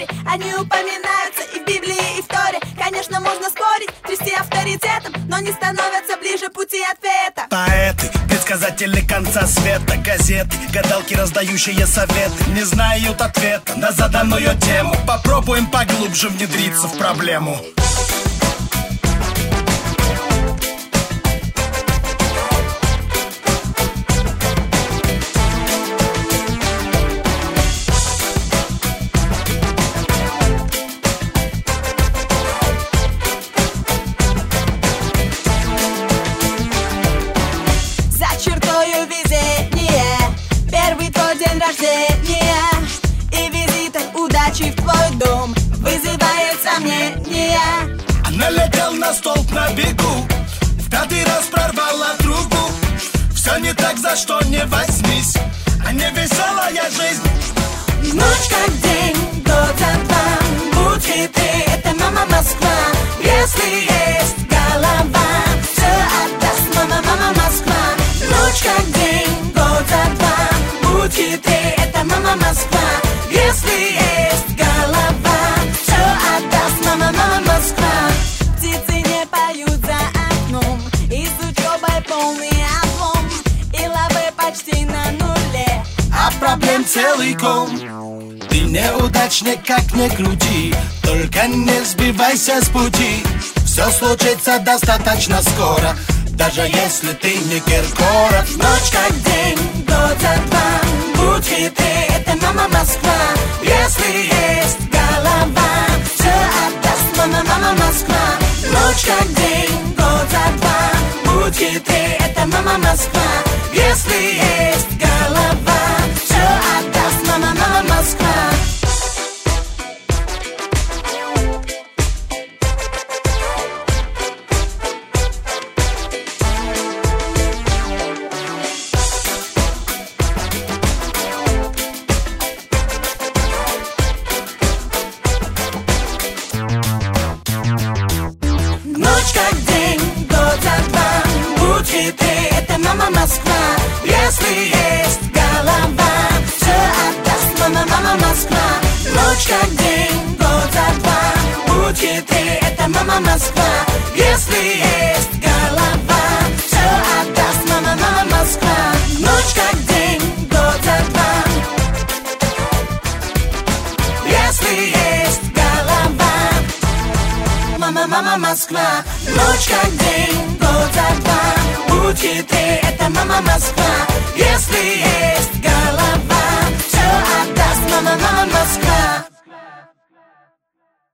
споре. Они упоминаются и в Библии, и в Торе. Конечно, можно спорить, трясти авторитетом, но не становятся ближе пути ответа. Поэты, предсказатели конца света, газеты, гадалки, раздающие советы, не знают ответа на заданную тему. Попробуем поглубже внедриться в проблему. Рождения и визитом удачи в твой дом вызывает сомнения. Налетел на столб на бегу, в 5-й раз прорвала трубу. Все не так, за что не возьмись, а не веселая жизнь. Ночь как день, год за два, будь хитрый, это мама Москва. Если есть голова, все отдаст мама, мама Москва. Ночь как день, год за два, будь хитрый, это мама Москва. Если есть голова, все отдаст мама, мама Москва. Птицы не поют за окном, и с учебой полный облом, и лавы почти на нуле, а проблем целый ком. Ты неудачник, как не крути, только не сбивайся с пути. Все случится достаточно скоро, даже если ты не Киркоров. Ночь как день, год за два, будь хитрый, это мама Москва. Если есть голова, все отдаст мама, мама Москва. Ночь как день, год за два, будь хитрый, это мама Москва. Если есть голова, все отдаст мама, мама Москва. Ночь как день, год за два, будь хитрый, это мама Москва. Если есть голова, все отдаст мама, мама Москва. Ночь как день, год за два, будь хитрый, это мама Москва. Если есть голова, все отдаст мама, мама Москва. Ночь как день, год за два, если есть голова, мама, мама Москва. Ночь как день, год за два, будь хитрый, это мама Москва. Если есть голова, все отдаст мама, мама Москва.